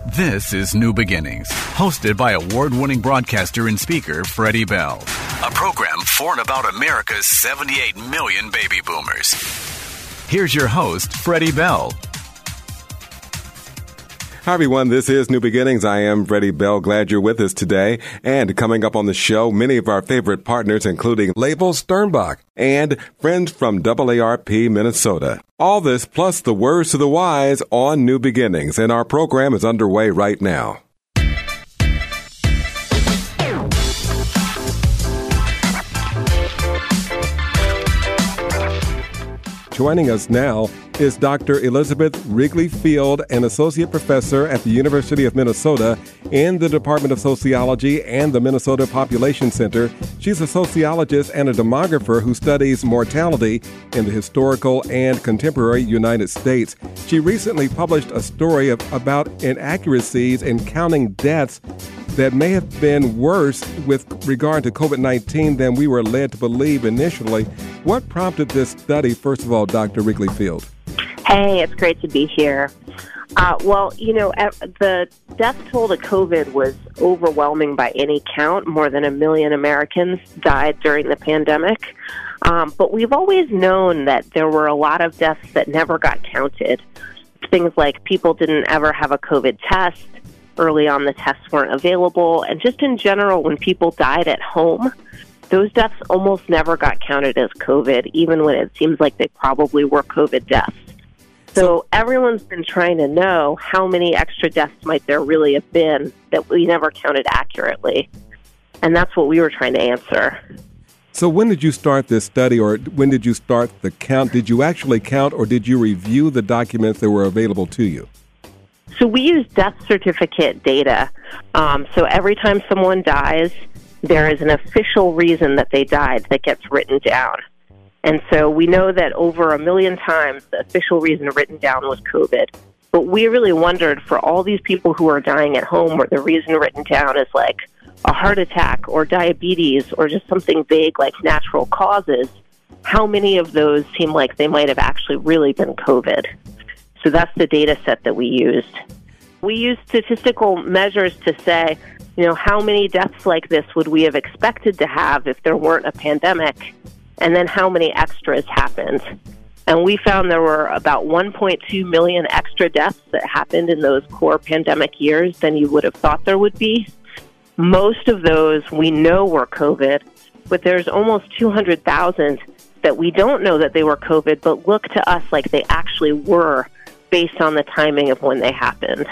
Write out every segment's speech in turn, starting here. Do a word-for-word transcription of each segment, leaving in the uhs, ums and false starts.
This is New Beginnings, hosted by award-winning broadcaster and speaker Freddie Bell. A program for and about America's seventy-eight million baby boomers. Here's your host, Freddie Bell. Hi, everyone. This is New Beginnings. I am Freddie Bell. Glad you're with us today. And coming up on the show, many of our favorite partners, including Label Sternbach and friends from A A R P Minnesota. All this plus the words to the wise on New Beginnings. And our program is underway right now. Joining us now is Doctor Elizabeth Wrigley Field, an associate professor at the University of Minnesota in the Department of Sociology and the Minnesota Population Center. She's a sociologist and a demographer who studies mortality in the historical and contemporary United States. She recently published a story of, about inaccuracies in counting deaths that may have been worse with regard to COVID nineteen than we were led to believe initially. What prompted this study, first of all, Doctor Wrigley Field? Hey, it's great to be here. Uh, well, you know, the death toll to COVID was overwhelming by any count. More than a million Americans died during the pandemic. Um, but we've always known that there were a lot of deaths that never got counted. Things like people didn't ever have a COVID test. Early on, the tests weren't available. And just in general, when people died at home, those deaths almost never got counted as COVID, even when it seems like they probably were COVID deaths. So everyone's been trying to know how many extra deaths might there really have been that we never counted accurately. And that's what we were trying to answer. So when did you start this study, or when did you start the count? Did you actually count, or did you review the documents that were available to you? So we use death certificate data. Um, so every time someone dies, there is an official reason that they died that gets written down. And so we know that over a million times, the official reason written down was COVID. But we really wondered, for all these people who are dying at home where the reason written down is like a heart attack or diabetes or just something vague like natural causes, how many of those seem like they might have actually really been COVID? So that's the data set that we used. We used statistical measures to say, you know, how many deaths like this would we have expected to have if there weren't a pandemic? And then how many extras happened. And we found there were about one point two million extra deaths that happened in those core pandemic years than you would have thought there would be. Most of those we know were COVID, but there's almost two hundred thousand that we don't know that they were COVID, but look to us like they actually were based on the timing of when they happened.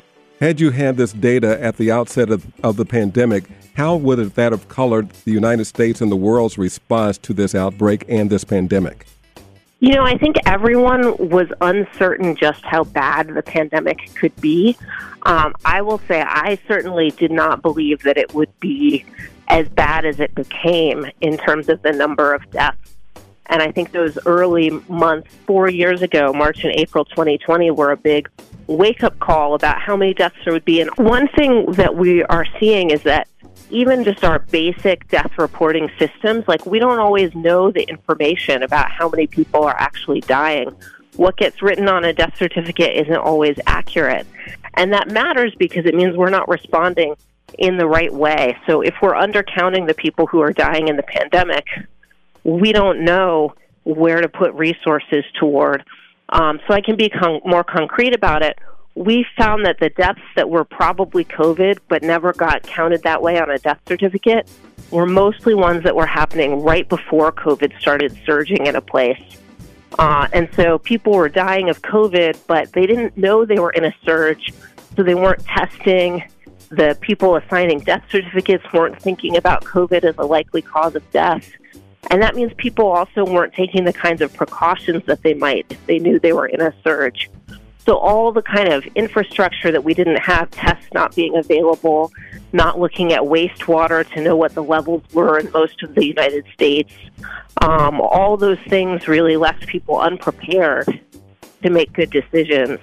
Had you had this data at the outset of, of the pandemic, how would that have colored the United States and the world's response to this outbreak and this pandemic? You know, I think everyone was uncertain just how bad the pandemic could be. Um, I will say I certainly did not believe that it would be as bad as it became in terms of the number of deaths. And I think those early months, four years ago, March and April twenty twenty, were a big wake-up call about how many deaths there would be. And one thing that we are seeing is that even just our basic death reporting systems, like we don't always know the information about how many people are actually dying. What gets written on a death certificate isn't always accurate. And that matters because it means we're not responding in the right way. So if we're undercounting the people who are dying in the pandemic, we don't know where to put resources toward. Um, so I can be con- more concrete about it. We found that the deaths that were probably COVID but never got counted that way on a death certificate were mostly ones that were happening right before COVID started surging in a place. Uh, and so people were dying of COVID, but they didn't know they were in a surge, so they weren't testing. The people assigning death certificates weren't thinking about COVID as a likely cause of death. And that means people also weren't taking the kinds of precautions that they might if they knew they were in a surge. So all the kind of infrastructure that we didn't have, tests not being available, not looking at wastewater to know what the levels were in most of the United States, um, all those things really left people unprepared to make good decisions.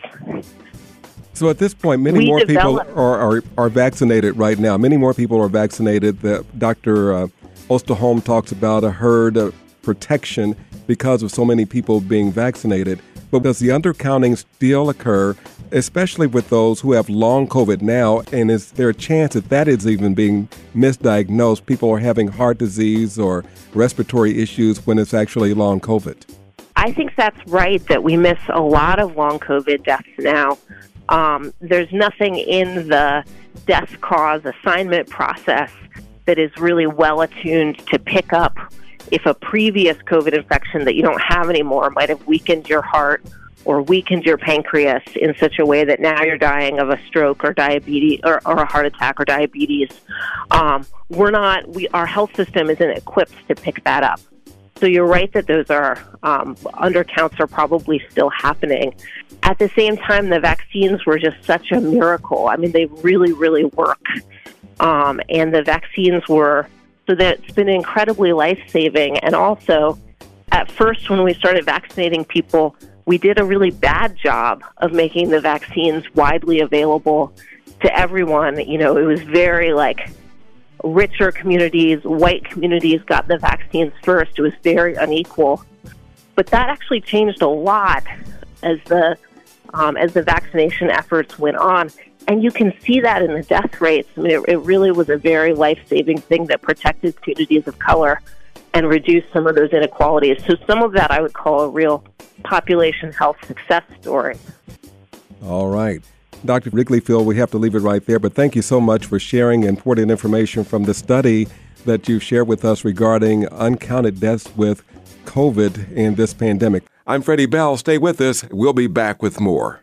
So at this point, many we more developed- people are, are, are vaccinated right now. Many more people are vaccinated. The, Doctor Uh, Osterholm talks about a herd of protection because of so many people being vaccinated. But does the undercounting still occur, especially with those who have long COVID now? And is there a chance that that is even being misdiagnosed? People are having heart disease or respiratory issues when it's actually long COVID. I think that's right, that we miss a lot of long COVID deaths now. Um, there's nothing in the death cause assignment process that is really well attuned to pick up if a previous COVID infection that you don't have anymore might have weakened your heart or weakened your pancreas in such a way that now you're dying of a stroke or diabetes or, or a heart attack or diabetes. Um, we're not, we, our health system isn't equipped to pick that up. So you're right that those are, um, undercounts are probably still happening. At the same time, the vaccines were just such a miracle. I mean, they really, really work. Um, and the vaccines were, so that it's been incredibly life-saving. And also, at first, when we started vaccinating people, we did a really bad job of making the vaccines widely available to everyone. You know, it was very, like, richer communities, white communities got the vaccines first. It was very unequal. But that actually changed a lot as the um, as the vaccination efforts went on. And you can see that in the death rates. I mean, it, it really was a very life-saving thing that protected communities of color and reduced some of those inequalities. So some of that I would call a real population health success story. All right. Doctor Wrigley-Field, we have to leave it right there, but thank you so much for sharing important information from the study that you've shared with us regarding uncounted deaths with COVID in this pandemic. I'm Freddie Bell. Stay with us. We'll be back with more.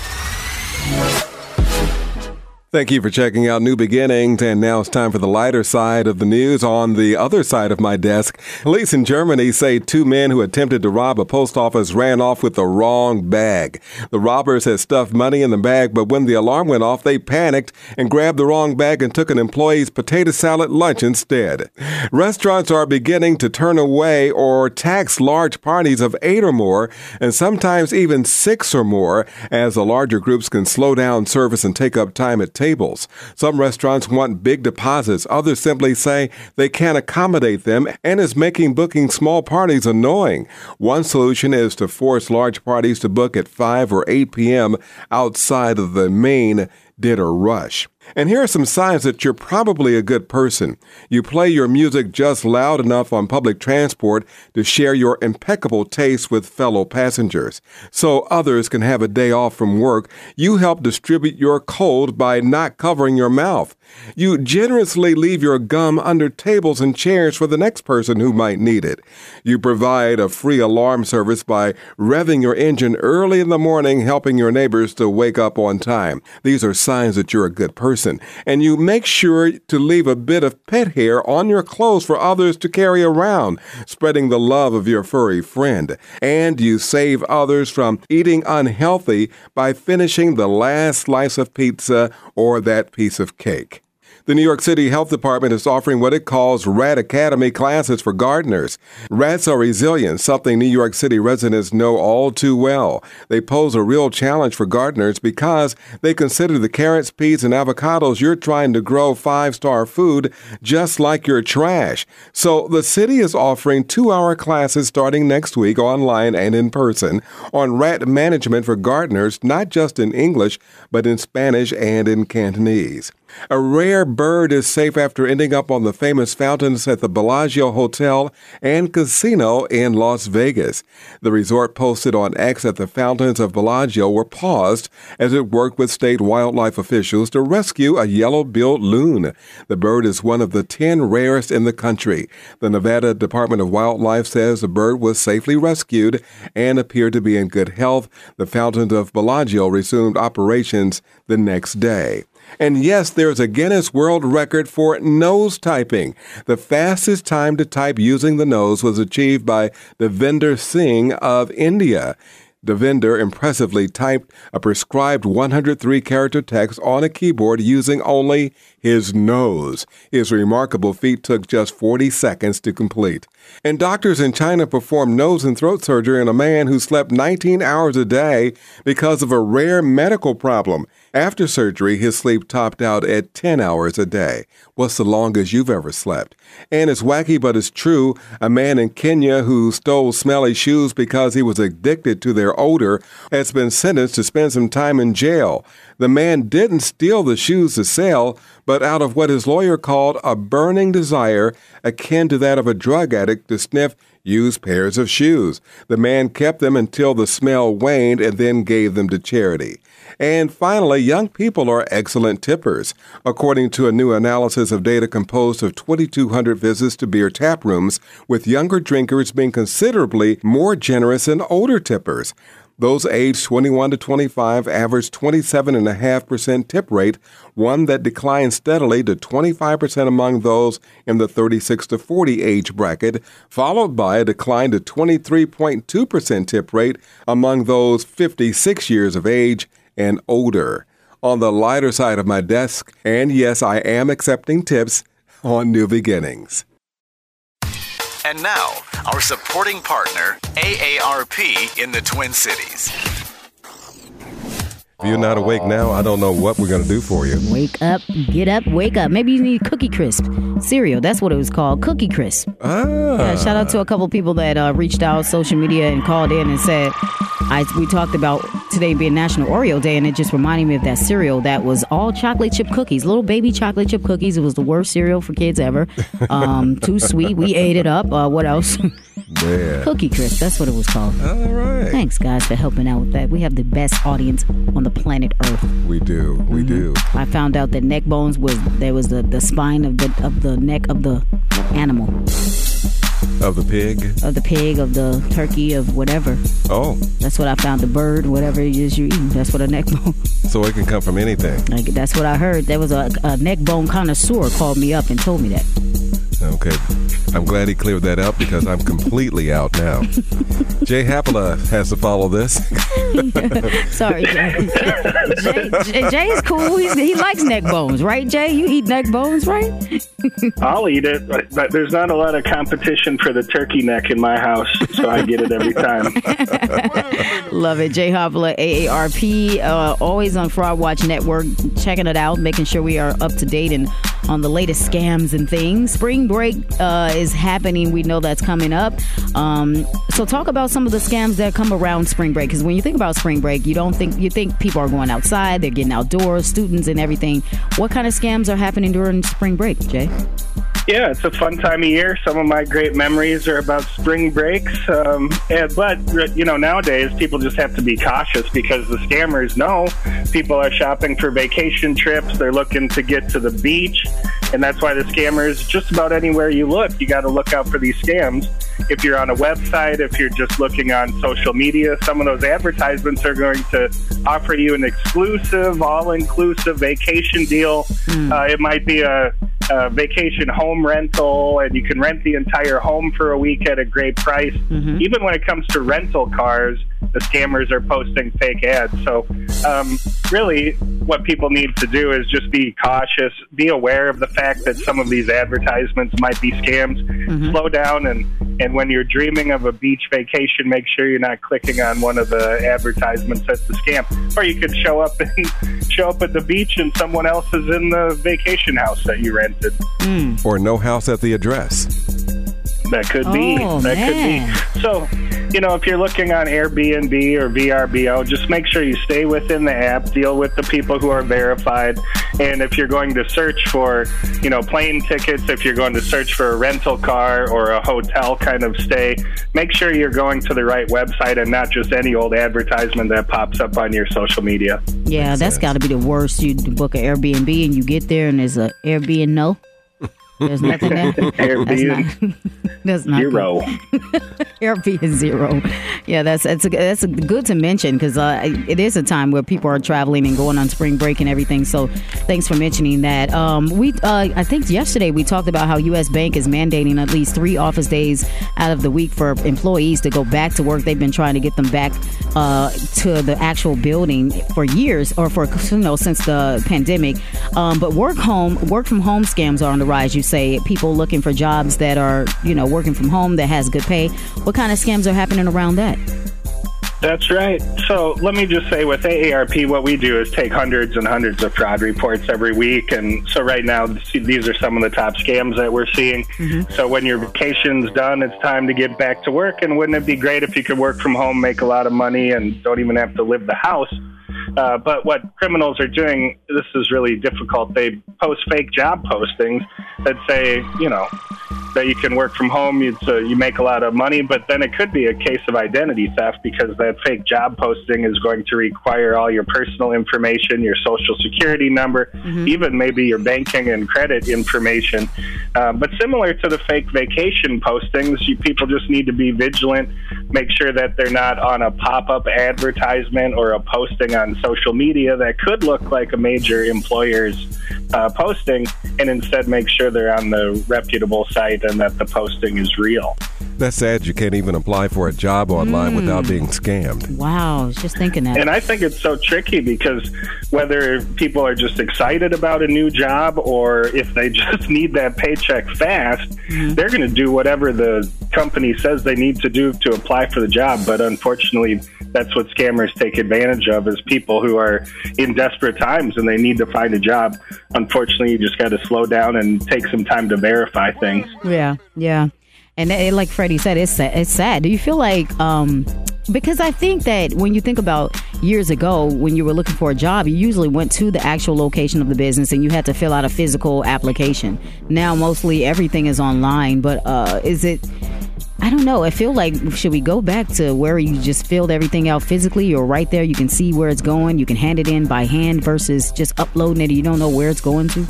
Thank you for checking out New Beginnings, and now it's time for the lighter side of the news. On the other side of my desk, police in Germany say two men who attempted to rob a post office ran off with the wrong bag. The robbers had stuffed money in the bag, but when the alarm went off, they panicked and grabbed the wrong bag and took an employee's potato salad lunch instead. Restaurants are beginning to turn away or tax large parties of eight or more, and sometimes even six or more, as the larger groups can slow down service and take up time at tables. Tables. Some restaurants want big deposits. Others simply say they can't accommodate them and is making booking small parties annoying. One solution is to force large parties to book at five or eight p.m. outside of the main dinner rush. And here are some signs that you're probably a good person. You play your music just loud enough on public transport to share your impeccable taste with fellow passengers. So others can have a day off from work, you help distribute your cold by not covering your mouth. You generously leave your gum under tables and chairs for the next person who might need it. You provide a free alarm service by revving your engine early in the morning, helping your neighbors to wake up on time. These are signs that you're a good person. And you make sure to leave a bit of pet hair on your clothes for others to carry around, spreading the love of your furry friend. And you save others from eating unhealthy by finishing the last slice of pizza or that piece of cake. The New York City Health Department is offering what it calls Rat Academy classes for gardeners. Rats are resilient, something New York City residents know all too well. They pose a real challenge for gardeners because they consider the carrots, peas, and avocados you're trying to grow five-star food just like your trash. So the city is offering two-hour classes starting next week online and in person on rat management for gardeners, not just in English, but in Spanish and in Cantonese. A rare bird is safe after ending up on the famous fountains at the Bellagio Hotel and Casino in Las Vegas. The resort posted on X that the fountains of Bellagio were paused as it worked with state wildlife officials to rescue a yellow-billed loon. The bird is one of the ten rarest in the country. The Nevada Department of Wildlife says the bird was safely rescued and appeared to be in good health. The fountains of Bellagio resumed operations the next day. And yes, there's a Guinness World Record for nose typing. The fastest time to type using the nose was achieved by Devinder Singh of India. Devinder impressively typed a prescribed one hundred three character text on a keyboard using only his nose. His remarkable feat took just forty seconds to complete. And doctors in China performed nose and throat surgery on a man who slept nineteen hours a day because of a rare medical problem. After surgery, his sleep topped out at ten hours a day. What's the longest you've ever slept? And it's wacky, but it's true. A man in Kenya who stole smelly shoes because he was addicted to their odor has been sentenced to spend some time in jail. The man didn't steal the shoes to sell, but out of what his lawyer called a burning desire akin to that of a drug addict to sniff used pairs of shoes. The man kept them until the smell waned and then gave them to charity. And finally, young people are excellent tippers. According to a new analysis of data composed of twenty-two hundred visits to beer tap rooms, with younger drinkers being considerably more generous than older tippers. Those aged twenty-one to twenty-five averaged twenty-seven point five percent tip rate, one that declined steadily to twenty-five percent among those in the thirty-six to forty age bracket, followed by a decline to twenty-three point two percent tip rate among those fifty-six years of age and older. On the lighter side of my desk, and yes, I am accepting tips on New Beginnings. And now, our supporting partner, A A R P in the Twin Cities. If you're not awake now, I don't know what we're going to do for you. Wake up, get up, wake up. Maybe you need Cookie Crisp cereal. That's what it was called, Cookie Crisp. Ah. Yeah, shout out to a couple people that uh, reached out social media and called in and said, I we talked about today being National Oreo Day, and it just reminded me of that cereal that was all chocolate chip cookies, little baby chocolate chip cookies. It was the worst cereal for kids ever. Um, too sweet. We ate it up. Uh, what else? Yeah. Cookie Crisp. That's what it was called. All right. Thanks, guys, for helping out with that. We have the best audience on the planet Earth. We do. We mm-hmm. do. I found out that neck bones was there was the, the spine of the of the neck of the animal. Of the pig? Of the pig, of the turkey, of whatever. Oh. That's what I found. The bird, whatever it is you're eating. That's what a neck bone. So it can come from anything. Like, that's what I heard. There was a, a neck bone connoisseur called me up and told me that. Okay. I'm glad he cleared that up because I'm completely out now. Jay Hapola has to follow this. Sorry, Jay. Jay, Jay. Jay is cool. He's, he likes neck bones, right, Jay? You eat neck bones, right? I'll eat it, but, but there's not a lot of competition for the turkey neck in my house, so I get it every time. Love it. Jay Hapola, A A R P, uh, always on Fraud Watch Network, checking it out, making sure we are up to date and on the latest scams and things. Spring break uh, is happening. We know that's coming up. Um, so talk about some of the scams that come around spring break. Because when you think about spring break, you don't think you think people are going outside, they're getting outdoors, students and everything. What kind of scams are happening during spring break, Jay? Yeah, it's a fun time of year. Some of my great memories are about spring breaks. Um, and, but, you know, nowadays people just have to be cautious because the scammers know people are shopping for vacation trips. They're looking to get to the beach. And that's why the scammers, just about anywhere you look, you got to look out for these scams. If you're on a website, if you're just looking on social media, some of those advertisements are going to offer you an exclusive, all-inclusive vacation deal. Mm. Uh, it might be a, a vacation home rental, and you can rent the entire home for a week at a great price. Mm-hmm. Even when it comes to rental cars, the scammers are posting fake ads. So um, really what people need to do is just be cautious, be aware of the fact that some of these advertisements might be scams. Mm-hmm. Slow down, and, and when you're dreaming of a beach vacation, make sure you're not clicking on one of the advertisements that's the scam. Or you could show up and show up at the beach and someone else is in the vacation house that you rented. Mm. Or no house at the address. That could be. Oh, that man. could be. So, you know, if you're looking on Airbnb or V R B O, just make sure you stay within the app, deal with the people who are verified. And if you're going to search for, you know, plane tickets, if you're going to search for a rental car or a hotel kind of stay, make sure you're going to the right website and not just any old advertisement that pops up on your social media. Yeah, Makes that's got to be the worst. You book an Airbnb and you get there and there's a Airbnb no. There's nothing there. Airbnb that's not, that's not zero. Airbnb zero. Yeah, that's that's a, that's a good to mention because uh, it is a time where people are traveling and going on spring break and everything. So thanks for mentioning that. Um, we uh, I think yesterday we talked about how U S Bank is mandating at least three office days out of the week for employees to go back to work. They've been trying to get them back uh, to the actual building for years, or for you know since the pandemic. Um, but work home work from home scams are on the rise. You say people looking for jobs that are, you know, working from home that has good pay. What kind of scams are happening around that? That's right. So let me just say with A A R P, what we do is take hundreds and hundreds of fraud reports every week. And so right now, these are some of the top scams that we're seeing. Mm-hmm. So when your vacation's done, it's time to get back to work. And wouldn't it be great if you could work from home, make a lot of money, and don't even have to leave the house? Uh, but what criminals are doing, this is really difficult. They post fake job postings that say, you know, that you can work from home, you, so you make a lot of money, but then it could be a case of identity theft because that fake job posting is going to require all your personal information, your social security number, mm-hmm. even maybe your banking and credit information. Uh, but similar to the fake vacation postings, you, people just need to be vigilant, make sure that they're not on a pop-up advertisement or a posting on social media that could look like a major employer's uh, posting, and instead make sure they're on the reputable site and that the posting is real. That's sad. You can't even apply for a job online mm. without being scammed. Wow, I was just thinking that. And I think it's so tricky because whether people are just excited about a new job or if they just need that paycheck fast, mm. they're going to do whatever the company says they need to do to apply for the job. But unfortunately, that's what scammers take advantage of, is people who are in desperate times and they need to find a job. Unfortunately, you just got to slow down and take some time to verify things. Yeah, yeah. And it, like Freddie said, it's sad. It's sad. Do you feel like, um, because I think that when you think about years ago, when you were looking for a job, you usually went to the actual location of the business and you had to fill out a physical application. Now, mostly everything is online. But uh, is it, I don't know. I feel like, should we go back to where you just filled everything out physically, or right there you can see where it's going, you can hand it in by hand versus just uploading it and you don't know where it's going to?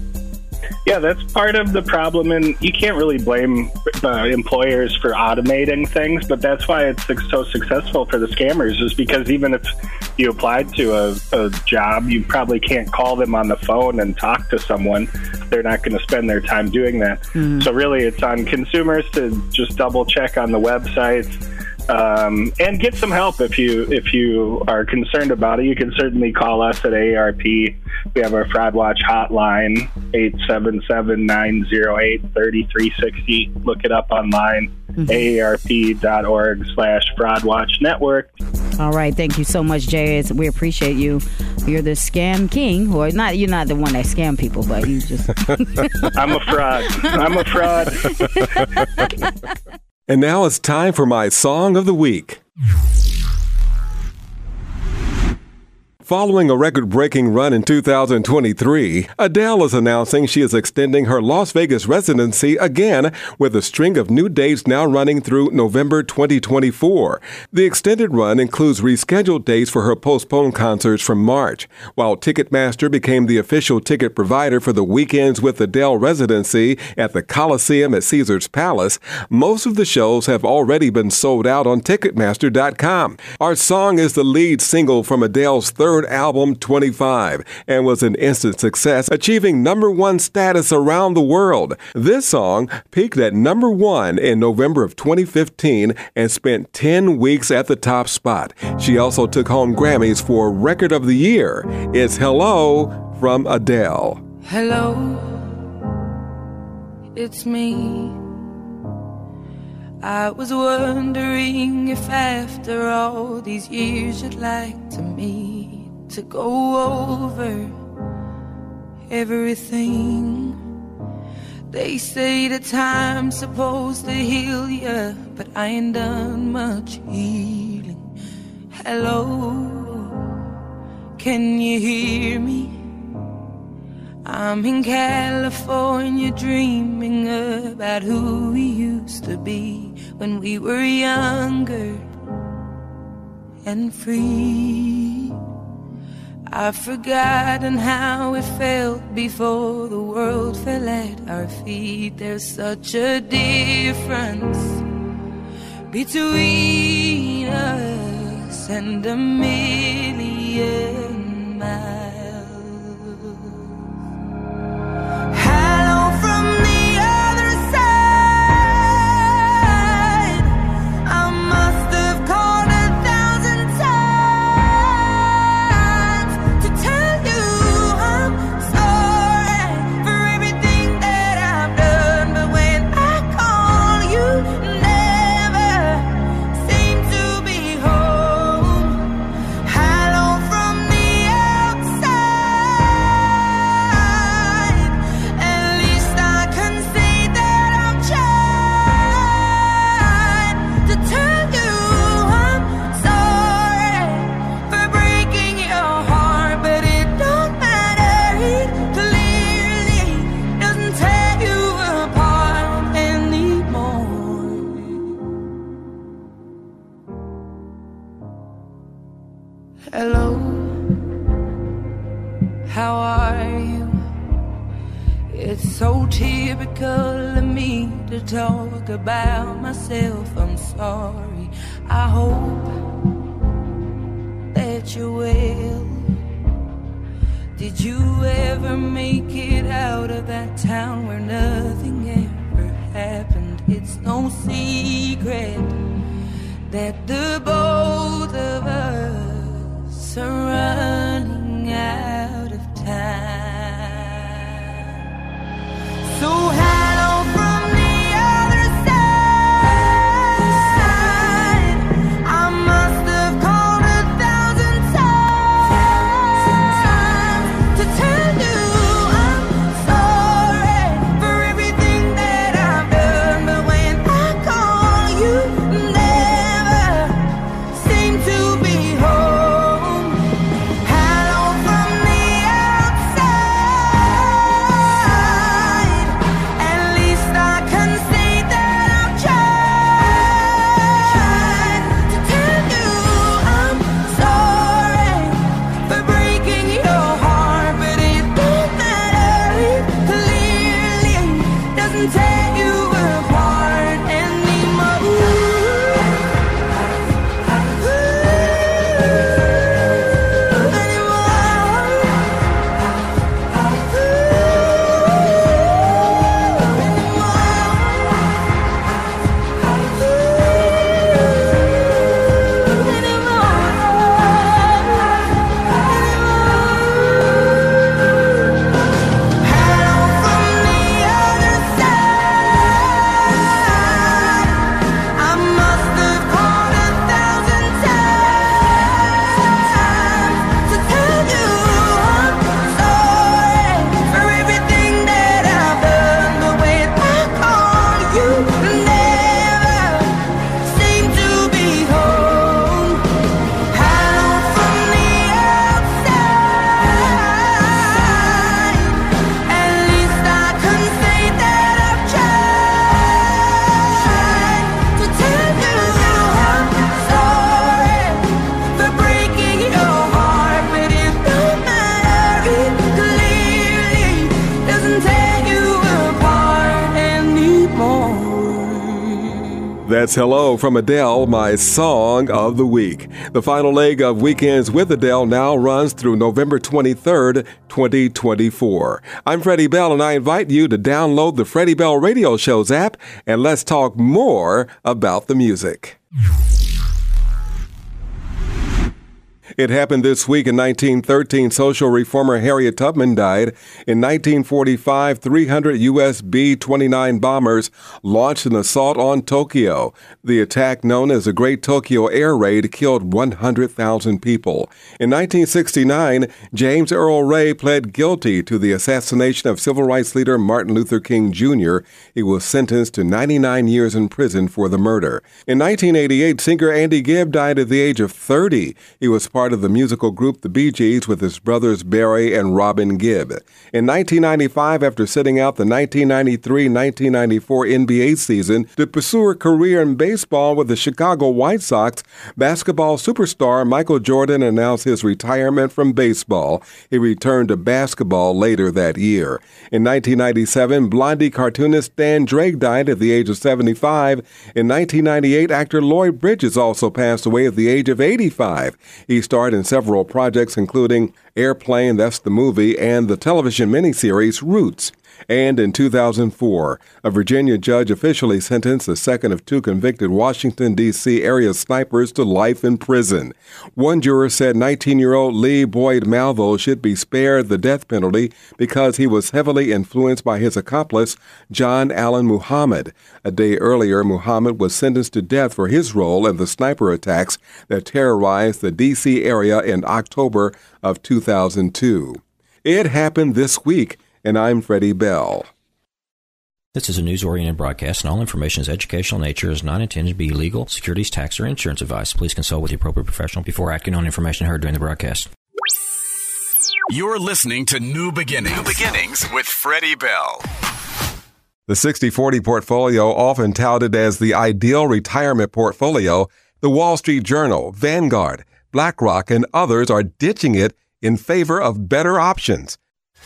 Yeah, that's part of the problem, and you can't really blame uh, employers for automating things, but that's why it's so successful for the scammers, is because even if you applied to a, a job, you probably can't call them on the phone and talk to someone. They're not going to spend their time doing that. Mm-hmm. So really, it's on consumers to just double check on the websites. Um, and get some help if you if you are concerned about it. You can certainly call us at A A R P. We have our Fraud Watch hotline, eight seven seven, nine zero eight, three three six zero. Look it up online, mm-hmm. A A R P dot org slash Fraud Watch Network. All right. Thank you so much, Jay. We appreciate you. You're the scam king. Or not, you're not the one that scam people, but you just... I'm a fraud. I'm a fraud. And now it's time for my Song of the Week. Following a record-breaking run in two thousand twenty-three, Adele is announcing she is extending her Las Vegas residency again, with a string of new dates now running through November twenty twenty-four. The extended run includes rescheduled dates for her postponed concerts from March. While Ticketmaster became the official ticket provider for the Weekends with Adele residency at the Coliseum at Caesars Palace, most of the shows have already been sold out on Ticketmaster dot com. Our song is the lead single from Adele's third album, twenty-five, and was an instant success, achieving number one status around the world. This song peaked at number one in November of twenty fifteen and spent ten weeks at the top spot. She also took home Grammys for Record of the Year. It's Hello from Adele. Hello, it's me. I was wondering if after all these years you'd like to meet, to go over everything. They say that time's supposed to heal ya, but I ain't done much healing. Hello, can you hear me? I'm in California dreaming about who we used to be when we were younger and free. I've forgotten how it felt before the world fell at our feet. There's such a difference between us and a million miles. Hello from the other side. I must have called a thousand times to tell you I'm sorry for everything that I've done. But when I call, you never seem to be home. how are you? It's so typical of me to talk about myself. I'm sorry. I hope that you're well. Did you ever make it out of that town where nothing ever happened? It's no secret that the both of us are running out of time. So hello from the other side. I must have called a thousand times to tell you I'm sorry for everything that I've done. But when I call, you never seem to be home. Hello from the outside. At least I can say that I've tried to tell you I'm sorry for breaking your heart. But it don't matter, it clearly doesn't tear you apart anymore. I must have called a thousand times to tell you I'm sorry for everything that I've done. But when I call, you never seem to be home. Hello from the outside. At least I can say that I've tried to tell you I'm sorry for breaking your heart. But it don't matter, it clearly doesn't tear you apart anymore. That's Hello from Adele, my song of the week. The final leg of Weekends with Adele now runs through November twenty-third, twenty twenty-four. I'm Freddie Bell, and I invite you to download the Freddie Bell Radio Show's app, and let's talk more about the music. It happened this week in nineteen thirteen. Social reformer Harriet Tubman died. In nineteen forty-five, three hundred U S B twenty-nine bombers launched an assault on Tokyo. The attack, known as the Great Tokyo Air Raid, killed one hundred thousand people. In nineteen sixty-nine, James Earl Ray pled guilty to the assassination of civil rights leader Martin Luther King Junior He was sentenced to ninety-nine years in prison for the murder. In nineteen eighty-eight, singer Andy Gibb died at the age of thirty. He was part of the musical group The Bee Gees with his brothers Barry and Robin Gibb. In nineteen ninety-five, after sitting out the nineteen ninety-three nineteen ninety-four N B A season to pursue a career in baseball with the Chicago White Sox, basketball superstar Michael Jordan announced his retirement from baseball. He returned to basketball later that year. In nineteen ninety-seven, Blondie cartoonist Dan Drake died at the age of seventy-five. In nineteen ninety-eight, actor Lloyd Bridges also passed away at the age of eighty-five. He starred in several projects, including Airplane, that's the movie, and the television miniseries Roots. And in two thousand four, a Virginia judge officially sentenced the second of two convicted Washington, D C area snipers to life in prison. One juror said nineteen-year-old Lee Boyd Malvo should be spared the death penalty because he was heavily influenced by his accomplice, John Allen Muhammad. A day earlier, Muhammad was sentenced to death for his role in the sniper attacks that terrorized the D C area in October of two thousand two. It happened this week, and I'm Freddie Bell. This is a news-oriented broadcast, and all information is educational in nature, is not intended to be legal, securities, tax, or insurance advice. Please consult with the appropriate professional before acting on information heard during the broadcast. You're listening to New Beginnings. New Beginnings with Freddie Bell. The sixty forty portfolio, often touted as the ideal retirement portfolio, the Wall Street Journal, Vanguard, BlackRock, and others are ditching it in favor of better options.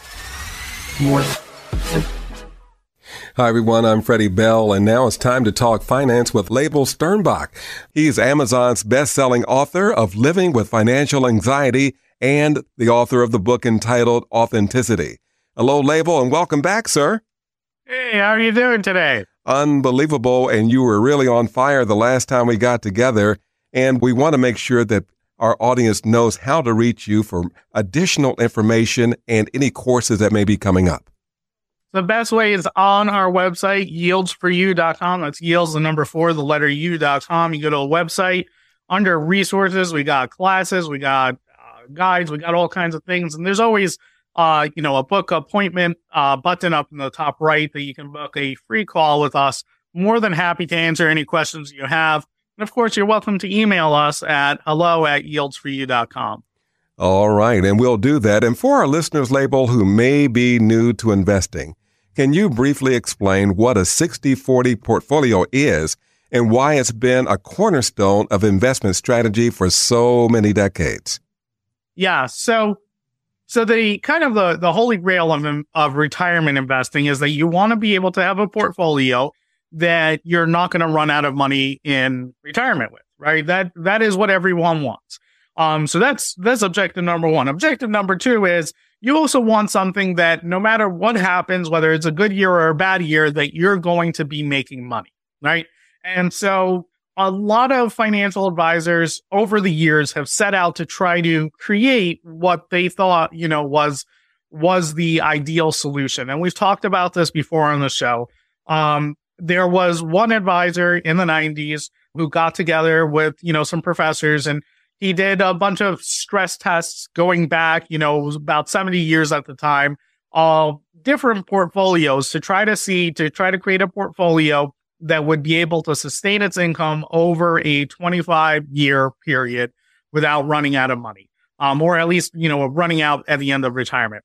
Hi, everyone. I'm Freddie Bell, and now it's time to talk finance with Label Sternbach. He's Amazon's best-selling author of Living with Financial Anxiety and the author of the book entitled Authenticity. Hello, Label, and welcome back, sir. Hey, how are you doing today? Unbelievable, and you were really on fire the last time we got together, and we want to make sure that our audience knows how to reach you for additional information and any courses that may be coming up. The best way is on our website, yields for you dot com. That's yields, the number four, the letter U dot com. You go to a website. Under resources, we got classes, we got uh, guides, we got all kinds of things. And there's always, uh, you know, a book appointment uh, button up in the top right that you can book a free call with us. More than happy to answer any questions you have. And of course, you're welcome to email us at hello at yields for you dot com. All right, and we'll do that. And for our listeners, Label, who may be new to investing, can you briefly explain what a sixty forty portfolio is and why it's been a cornerstone of investment strategy for so many decades? Yeah, so so the kind of the, the holy grail of, of retirement investing is that you want to be able to have a portfolio that you're not going to run out of money in retirement with, right? That that is what everyone wants. Um, so that's that's objective number one. Objective number two is you also want something that no matter what happens, whether it's a good year or a bad year, that you're going to be making money, right? And so a lot of financial advisors over the years have set out to try to create what they thought, you know, was was the ideal solution. And we've talked about this before on the show. Um, there was one advisor in the nineties who got together with, you know, some professors, and he did a bunch of stress tests going back, you know, it was about seventy years at the time, of different portfolios to try to see, to try to create a portfolio that would be able to sustain its income over a twenty-five year period without running out of money, um, or at least, you know, running out at the end of retirement.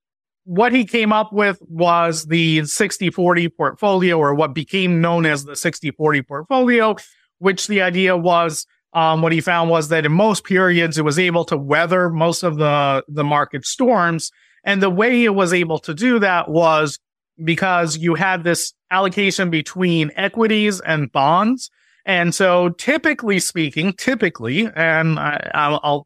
What he came up with was the sixty forty portfolio, or what became known as the sixty forty portfolio, which the idea was, Um, what he found was that in most periods, it was able to weather most of the, the market storms. And the way it was able to do that was because you had this allocation between equities and bonds. And so typically speaking, typically, and I, I'll, I'll,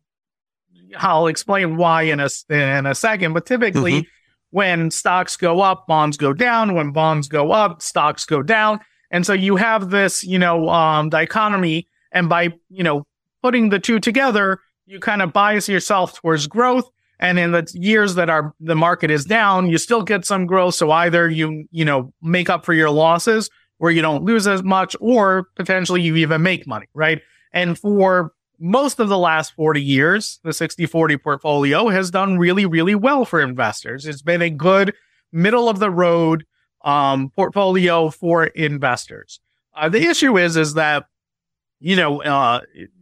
I'll explain why in a, in a second, but typically mm-hmm. when stocks go up, bonds go down. When bonds go up, stocks go down. And so you have this, you know, um, dichotomy. And by, you know, putting the two together, you kind of bias yourself towards growth. And in the years that are the market is down, you still get some growth. So either you, you know, make up for your losses, or you don't lose as much, or potentially you even make money, right? And for most of the last forty years, the sixty forty portfolio has done really, really well for investors. It's been a good middle of the road um, portfolio for investors. Uh, the issue is, is that you know, uh,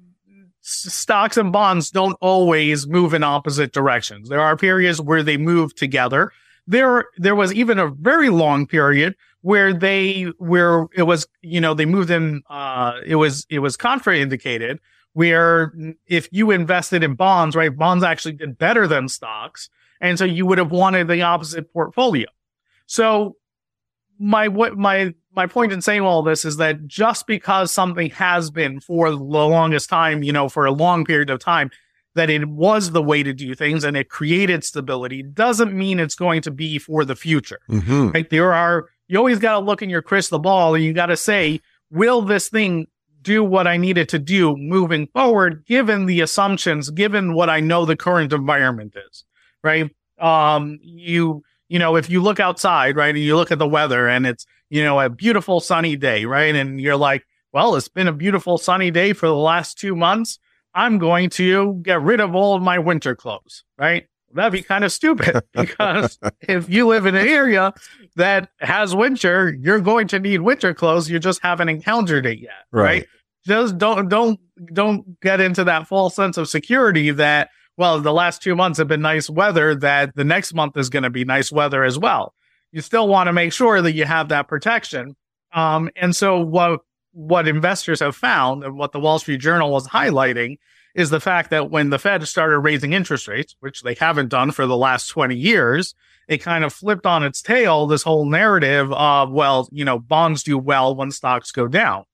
stocks and bonds don't always move in opposite directions. There are periods where they move together. There, there was even a very long period where they, where it was, you know, they moved in, uh, it was, it was contraindicated, where if you invested in bonds, right, bonds actually did better than stocks. And so you would have wanted the opposite portfolio. So my, what, my, My point in saying all this is that just because something has been for the longest time, you know, for a long period of time, that it was the way to do things and it created stability, doesn't mean it's going to be for the future. Mm-hmm. Right? There are, you always got to look in your crystal ball and you got to say, will this thing do what I need it to do moving forward, given the assumptions, given what I know the current environment is, right? Um, you, you know, if you look outside, right, and you look at the weather and it's, you know, a beautiful sunny day, right? And you're like, well, it's been a beautiful sunny day for the last two months. I'm going to get rid of all of my winter clothes, right? That'd be kind of stupid because if you live in an area that has winter, you're going to need winter clothes. You just haven't encountered it yet, right? right? Just don't, don't, don't get into that false sense of security that, well, the last two months have been nice weather, that the next month is going to be nice weather as well. You still want to make sure that you have that protection. Um, and so what what investors have found, and what the Wall Street Journal was highlighting, is the fact that when the Fed started raising interest rates, which they haven't done for the last twenty years, it kind of flipped on its tail this whole narrative of, well, you know, bonds do well when stocks go down.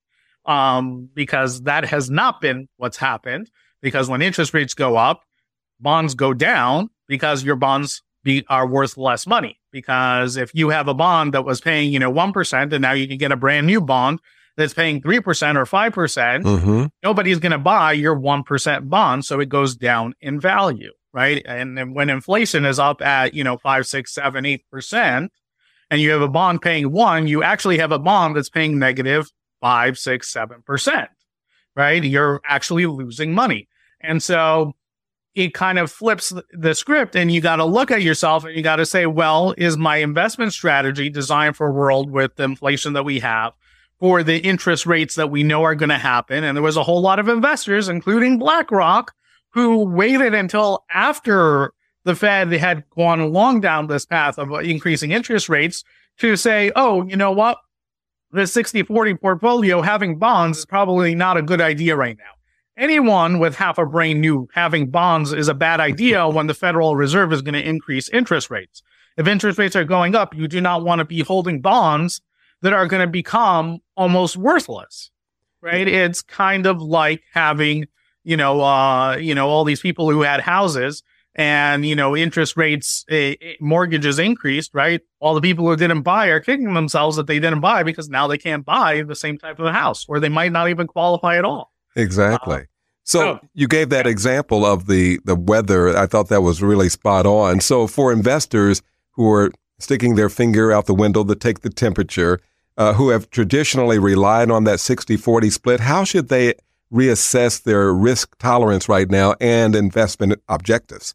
Um, because that has not been what's happened. Because when interest rates go up, bonds go down because your bonds be, are worth less money. Because if you have a bond that was paying, you know, one percent and now you can get a brand new bond that's paying three percent or five percent, mm-hmm. nobody's going to buy your one percent bond. So it goes down in value, right? And then when inflation is up at, you know, five, six, seven, eight percent, and you have a bond paying one, you actually have a bond that's paying negative five, six, seven percent, right? You're actually losing money. And so it kind of flips the script, and you got to look at yourself and you got to say, well, is my investment strategy designed for a world with the inflation that we have, for the interest rates that we know are going to happen? And there was a whole lot of investors, including BlackRock, who waited until after the Fed had gone along down this path of increasing interest rates to say, oh, you know what? The sixty forty portfolio, having bonds, is probably not a good idea right now. Anyone with half a brain knew having bonds is a bad idea when the Federal Reserve is going to increase interest rates. If interest rates are going up, you do not want to be holding bonds that are going to become almost worthless, right? It's kind of like having, you know, uh, you know, all these people who had houses and, you know, interest rates, uh, mortgages increased, right? All the people who didn't buy are kicking themselves that they didn't buy because now they can't buy the same type of a house, or they might not even qualify at all. Exactly. Uh, so, so you gave that example of the, the weather. I thought that was really spot on. So for investors who are sticking their finger out the window to take the temperature, uh, who have traditionally relied on that sixty forty split, how should they reassess their risk tolerance right now and investment objectives?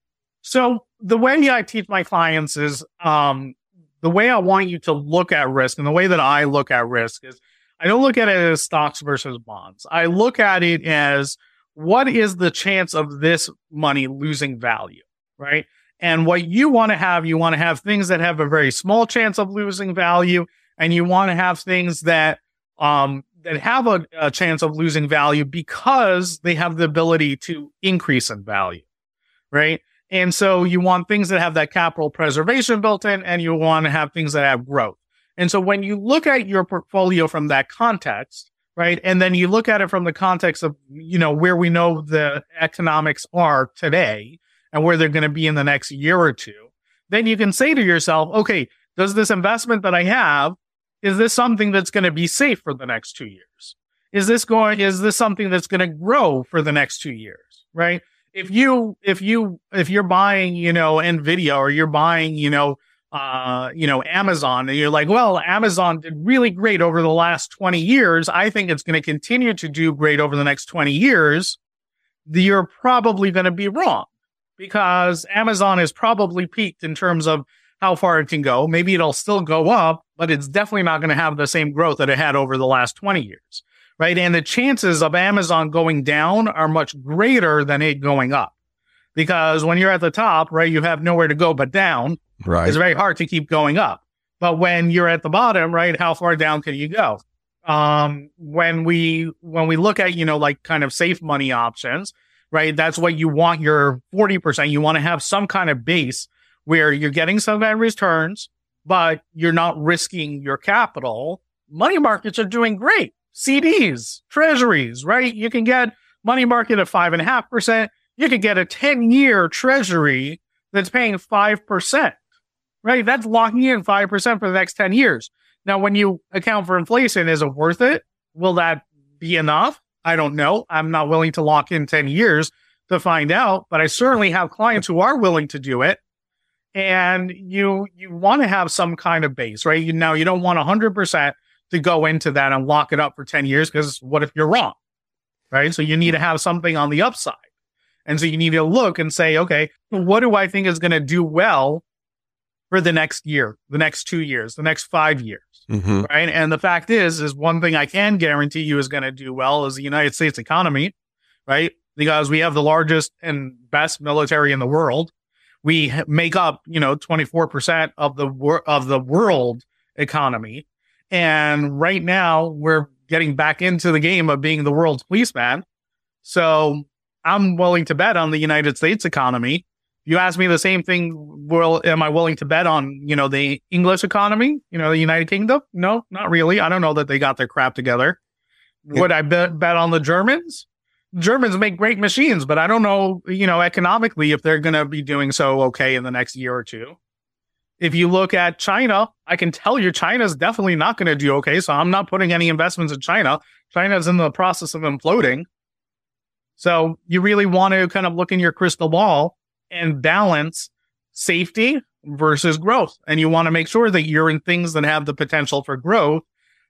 So the way I teach my clients is um, the way I want you to look at risk, and the way that I look at risk is, I don't look at it as stocks versus bonds. I look at it as, what is the chance of this money losing value, right? And what you want to have, you want to have things that have a very small chance of losing value, and you want to have things that um, that have a, a chance of losing value because they have the ability to increase in value, right? And so you want things that have that capital preservation built in, and you want to have things that have growth. And so when you look at your portfolio from that context, right, and then you look at it from the context of, you know, where we know the economics are today and where they're going to be in the next year or two, then you can say to yourself, okay, does this investment that I have, is this something that's going to be safe for the next two years? Is this going, is this something that's going to grow for the next two years, right? If you, if you, if you're buying, you know, NVIDIA, or you're buying, you know, uh, you know, Amazon, and you're like, well, Amazon did really great over the last twenty years. I think it's going to continue to do great over the next twenty years. You're probably going to be wrong, because Amazon is probably peaked in terms of how far it can go. Maybe it'll still go up, but it's definitely not going to have the same growth that it had over the last twenty years, right? And the chances of Amazon going down are much greater than it going up, because when you're at the top, right, you have nowhere to go but down. Right. It's very hard to keep going up. But when you're at the bottom, right, how far down can you go? Um, when we when we look at, you know, like kind of safe money options, right, that's what you want your forty percent. You want to have some kind of base where you're getting some kind of returns, but you're not risking your capital. Money markets are doing great. C Ds, treasuries, right? You can get money market at five and a half percent. You could get a ten year treasury that's paying five percent. Right? That's locking in five percent for the next ten years. Now, when you account for inflation, is it worth it? Will that be enough? I don't know. I'm not willing to lock in ten years to find out, but I certainly have clients who are willing to do it. And you you want to have some kind of base, right? You know, you don't want one hundred percent to go into that and lock it up for ten years, because what if you're wrong, right? So you need to have something on the upside. And so you need to look and say, okay, what do I think is going to do well for the next year, the next two years, the next five years, mm-hmm. right? And the fact is, is one thing I can guarantee you is going to do well is the United States economy, right? Because we have the largest and best military in the world. We make up, you know, twenty-four percent of the wor- of the world economy. And right now we're getting back into the game of being the world's policeman. So I'm willing to bet on the United States economy. You ask me the same thing, well, am I willing to bet on, you know, the English economy, you know, the United Kingdom? No, not really. I don't know that they got their crap together. Yeah. Would I bet, bet on the Germans? Germans make great machines, but I don't know, you know, economically if they're going to be doing so okay in the next year or two. If you look at China, I can tell you China's definitely not going to do okay. So I'm not putting any investments in China. China's in the process of imploding. So you really want to kind of look in your crystal ball and balance safety versus growth. And you want to make sure that you're in things that have the potential for growth.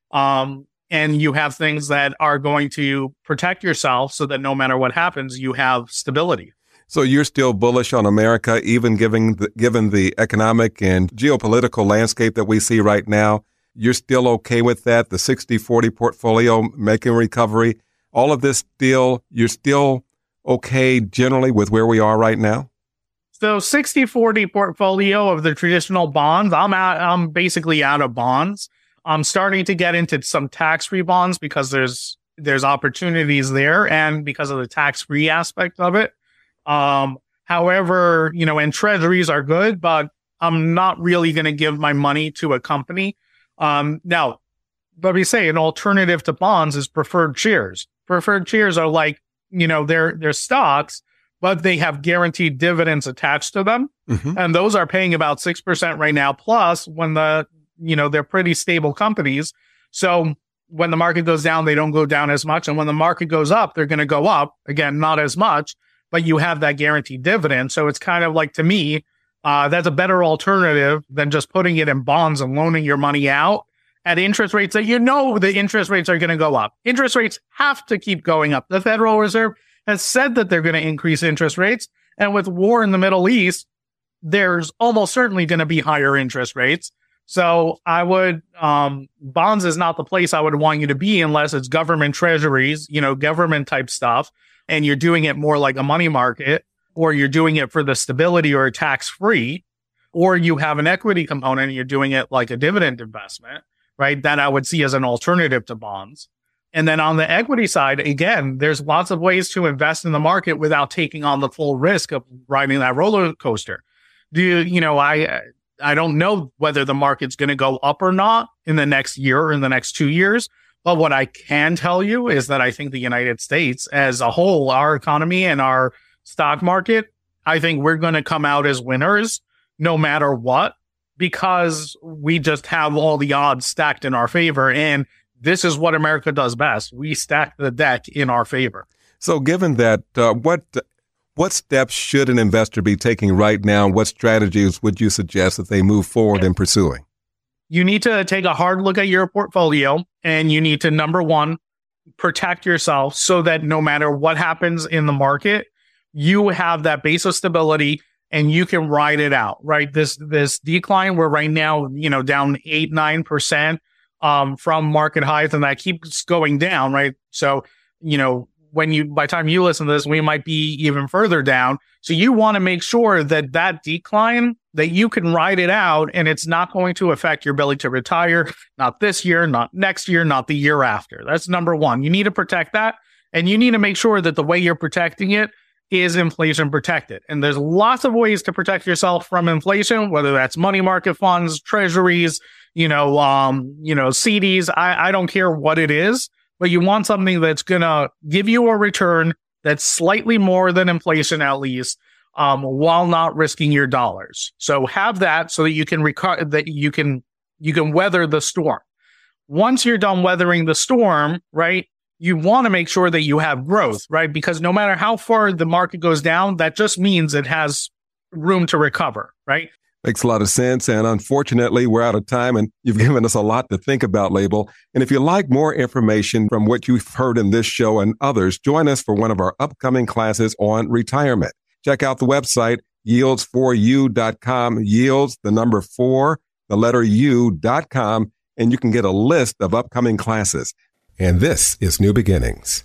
Um, and you have things that are going to protect yourself so that no matter what happens, you have stability. So you're still bullish on America, even given the, given the economic and geopolitical landscape that we see right now. You're still okay with that, the sixty forty portfolio, making recovery, all of this still, you're still okay generally with where we are right now? So sixty forty portfolio of the traditional bonds, I'm out, I'm basically out of bonds. I'm starting to get into some tax-free bonds because there's there's opportunities there and because of the tax-free aspect of it. Um, however, you know, and treasuries are good, but I'm not really going to give my money to a company. Um, now, let me say an alternative to bonds is preferred shares. Preferred shares are like, you know, they're they're stocks, but they have guaranteed dividends attached to them. Mm-hmm. And those are paying about six percent right now. Plus, when the, you know, they're pretty stable companies. So when the market goes down, they don't go down as much. And when the market goes up, they're going to go up. Again, not as much, but you have that guaranteed dividend. So it's kind of like, to me, uh, that's a better alternative than just putting it in bonds and loaning your money out at interest rates that you know the interest rates are going to go up. Interest rates have to keep going up. The Federal Reserve has said that they're going to increase interest rates. And with war in the Middle East, there's almost certainly going to be higher interest rates. So I would, um, bonds is not the place I would want you to be unless it's government treasuries, you know, government type stuff. And you're doing it more like a money market, or you're doing it for the stability or tax free, or you have an equity component and you're doing it like a dividend investment, right? That I would see as an alternative to bonds. And then on the equity side, again, there's lots of ways to invest in the market without taking on the full risk of riding that roller coaster. Do you, you know, I, I don't know whether the market's going to go up or not in the next year or in the next two years. But what I can tell you is that I think the United States as a whole, our economy and our stock market, I think we're going to come out as winners no matter what, because we just have all the odds stacked in our favor. And this is what America does best. We stack the deck in our favor. So given that, uh, what what steps should an investor be taking right now? What strategies would you suggest that they move forward in pursuing? You need to take a hard look at your portfolio, and you need to, number one, protect yourself so that no matter what happens in the market, you have that base of stability and you can ride it out, right? This this decline, we're right now, you know, down eight, nine percent um, from market highs, and that keeps going down, right? So, you know, when you, by the time you listen to this, we might be even further down. So you want to make sure that that decline, that you can ride it out and it's not going to affect your ability to retire, not this year, not next year, not the year after. That's number one. You need to protect that. And you need to make sure that the way you're protecting it is inflation protected. And there's lots of ways to protect yourself from inflation, whether that's money market funds, treasuries, you know, um, you know, C Ds. I, I don't care what it is, but you want something that's going to give you a return that's slightly more than inflation, at least, um, while not risking your dollars. So have that so that you can reco- that you can you can weather the storm. Once you're done weathering the storm, right, you want to make sure that you have growth, right? Because no matter how far the market goes down, that just means it has room to recover, right? Makes a lot of sense. And unfortunately, we're out of time, and you've given us a lot to think about, Label. And if you'd like more information from what you've heard in this show and others, join us for one of our upcoming classes on retirement. Check out the website, yields for you dot com, yields, the number four, the letter U dot com, and you can get a list of upcoming classes. And this is New Beginnings.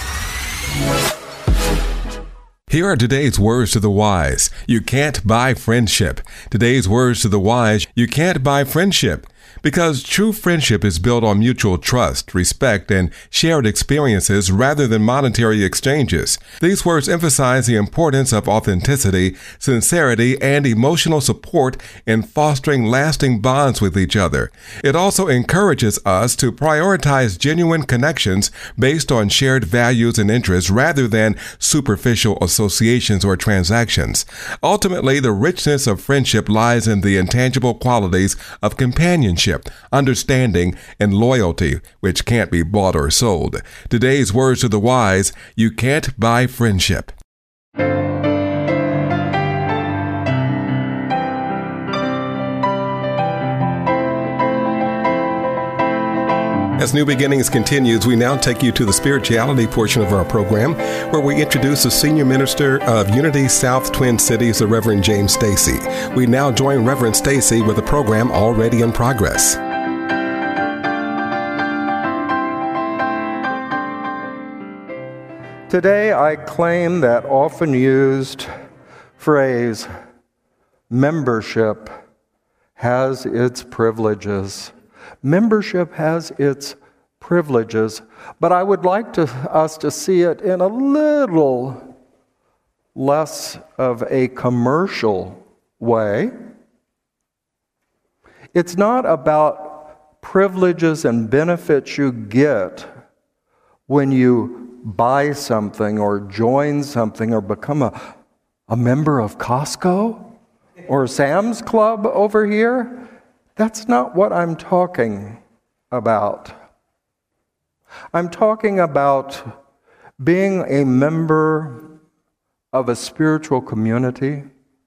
Here are today's words to the wise. You can't buy friendship. Today's words to the wise. You can't buy friendship. Because true friendship is built on mutual trust, respect, and shared experiences rather than monetary exchanges. These words emphasize the importance of authenticity, sincerity, and emotional support in fostering lasting bonds with each other. It also encourages us to prioritize genuine connections based on shared values and interests rather than superficial associations or transactions. Ultimately, the richness of friendship lies in the intangible qualities of companionship, understanding, and loyalty, which can't be bought or sold. Today's words to the wise: you can't buy friendship. As New Beginnings continues, we now take you to the spirituality portion of our program, where we introduce the Senior Minister of Unity South Twin Cities, the Reverend James Stacy. We now join Reverend Stacy with a program already in progress. Today I claim that often used phrase, membership has its privileges. Membership has its privileges, but I would like to, us to see it in a little less of a commercial way. It's not about privileges and benefits you get when you buy something or join something or become a, a member of Costco or Sam's Club over here. That's not what I'm talking about. I'm talking about being a member of a spiritual community,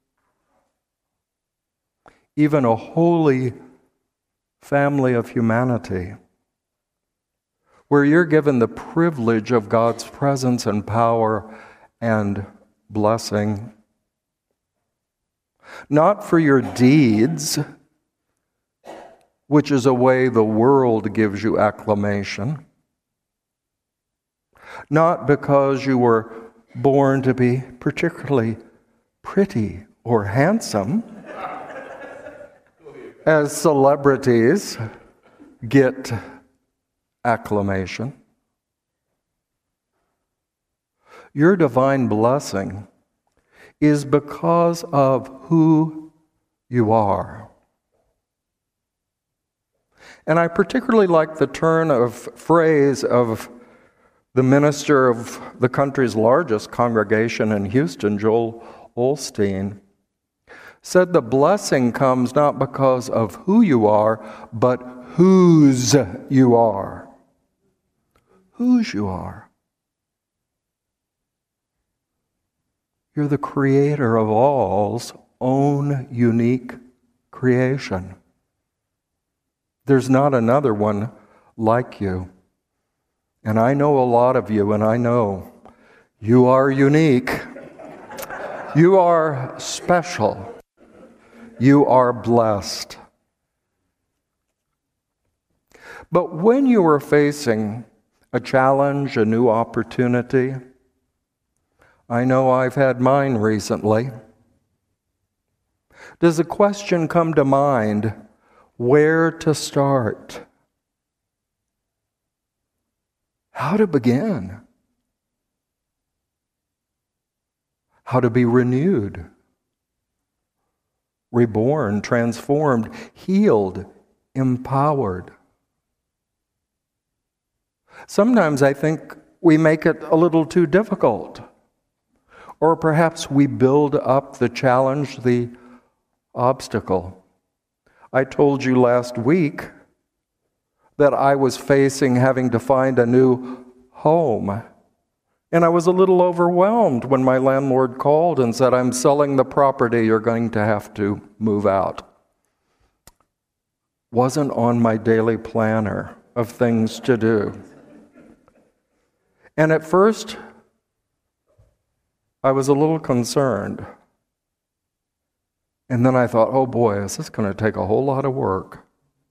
even a holy family of humanity, where you're given the privilege of God's presence and power and blessing. Not for your deeds, which is a way the world gives you acclamation. Not because you were born to be particularly pretty or handsome, as celebrities get acclamation. Your divine blessing is because of who you are. And I particularly like the turn of phrase of the minister of the country's largest congregation in Houston, Joel Osteen, said the blessing comes not because of who you are, but whose you are. Whose you are. You're the creator of all's own unique creation. There's not another one like you. And I know a lot of you, and I know you are unique. You are special. You are blessed. But when you are facing a challenge, a new opportunity, I know I've had mine recently, does a question come to mind? Where to start? How to begin? How to be renewed, reborn, transformed, healed, empowered? Sometimes I think we make it a little too difficult. Or perhaps we build up the challenge, the obstacle. I told you last week that I was facing having to find a new home. And I was a little overwhelmed when my landlord called and said, I'm selling the property, you're going to have to move out. Wasn't on my daily planner of things to do. And at first, I was a little concerned. And then I thought, oh boy, is this going to take a whole lot of work?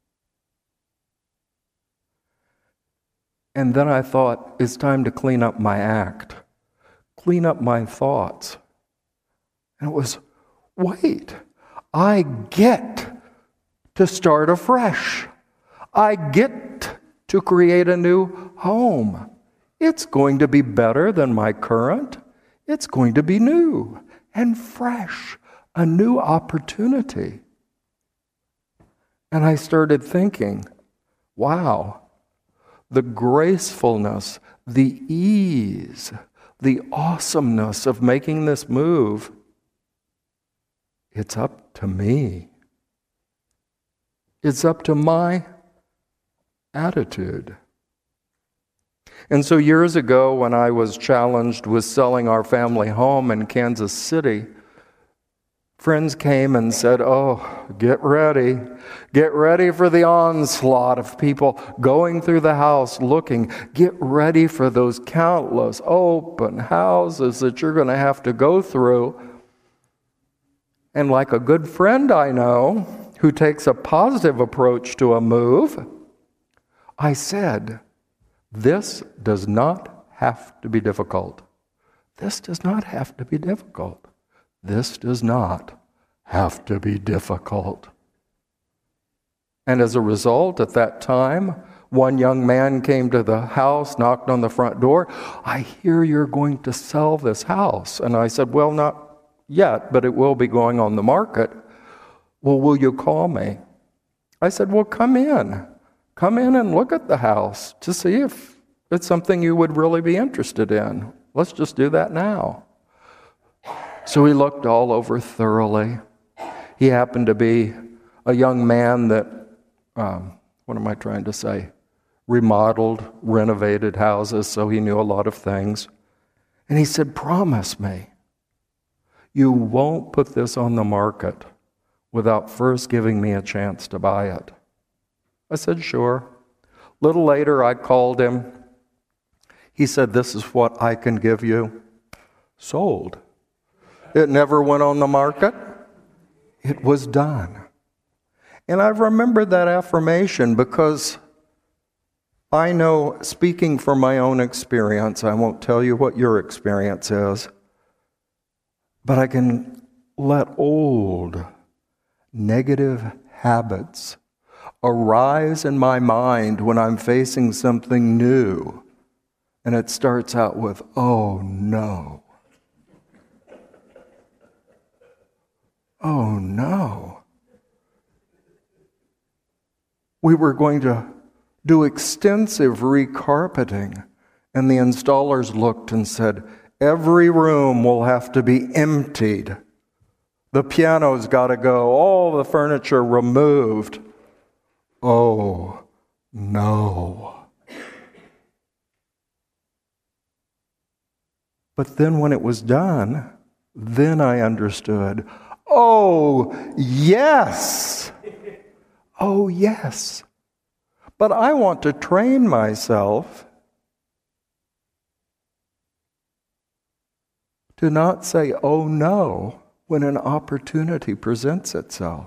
And then I thought, it's time to clean up my act, clean up my thoughts. And it was, wait, I get to start afresh. I get to create a new home. It's going to be better than my current. It's going to be new and fresh, a new opportunity. And I started thinking, wow, the gracefulness, the ease, the awesomeness of making this move, it's up to me. It's up to my attitude. And so years ago, when I was challenged with selling our family home in Kansas City, friends came and said, oh, get ready. Get ready for the onslaught of people going through the house looking. Get ready for those countless open houses that you're going to have to go through. And like a good friend I know who takes a positive approach to a move, I said, this does not have to be difficult. This does not have to be difficult. This does not have to be difficult. And as a result, at that time, one young man came to the house, knocked on the front door. I hear you're going to sell this house. And I said, well, not yet, but it will be going on the market. Well, will you call me? I said, well, come in. Come in and look at the house to see if it's something you would really be interested in. Let's just do that now. So he looked all over thoroughly. He happened to be a young man that, um, what am I trying to say, remodeled, renovated houses, so he knew a lot of things. And he said, promise me, you won't put this on the market without first giving me a chance to buy it. I said, sure. A little later, I called him. He said, this is what I can give you. Sold. It never went on the market. It was done. And I've remembered that affirmation because I know, speaking from my own experience, I won't tell you what your experience is, but I can let old negative habits arise in my mind when I'm facing something new. And it starts out with, oh no. Oh no. We were going to do extensive recarpeting, and the installers looked and said, every room will have to be emptied. The piano's got to go, all the furniture removed. Oh no. But then when it was done, then I understood, oh, yes. Oh, yes. But I want to train myself to not say, oh, no, when an opportunity presents itself.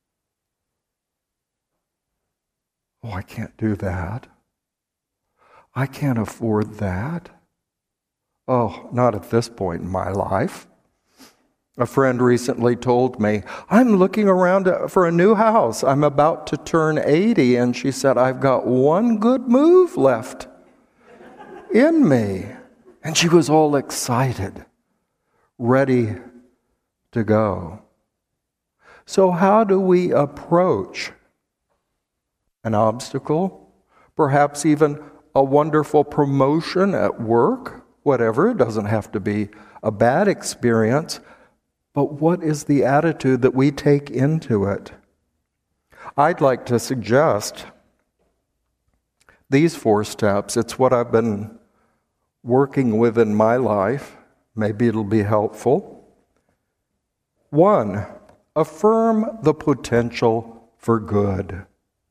Oh, I can't do that. I can't afford that. Oh, not at this point in my life. A friend recently told me, I'm looking around for a new house. I'm about to turn eighty, and she said, I've got one good move left in me. And she was all excited, ready to go. So how do we approach an obstacle, perhaps even a wonderful promotion at work? Whatever, it doesn't have to be a bad experience, but what is the attitude that we take into it? I'd like to suggest these four steps. It's what I've been working with in my life. Maybe it'll be helpful. One, affirm the potential for good.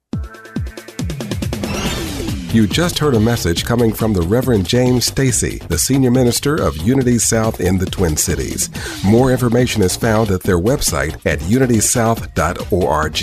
You just heard a message coming from the Reverend James Stacy, the Senior Minister of Unity South in the Twin Cities. More information is found at their website at unity south dot org.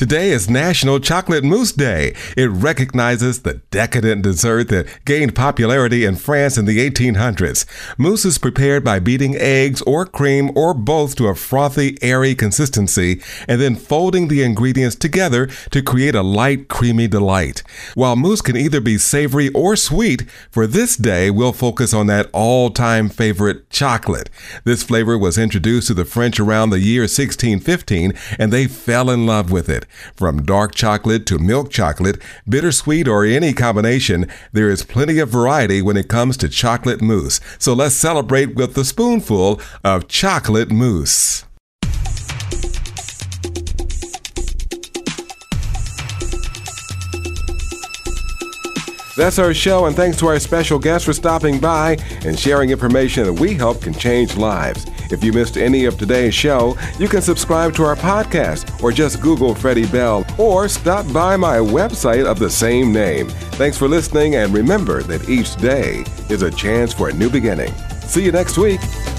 Today is National Chocolate Mousse Day. It recognizes the decadent dessert that gained popularity in France in the eighteen hundreds. Mousse is prepared by beating eggs or cream or both to a frothy, airy consistency and then folding the ingredients together to create a light, creamy delight. While mousse can either be savory or sweet, for this day we'll focus on that all-time favorite, chocolate. This flavor was introduced to the French around the year sixteen fifteen, and they fell in love with it. From dark chocolate to milk chocolate, bittersweet or any combination, there is plenty of variety when it comes to chocolate mousse. So let's celebrate with a spoonful of chocolate mousse. That's our show, and thanks to our special guests for stopping by and sharing information that we hope can change lives. If you missed any of today's show, you can subscribe to our podcast or just Google Freddie Bell or stop by my website of the same name. Thanks for listening, and remember that each day is a chance for a new beginning. See you next week.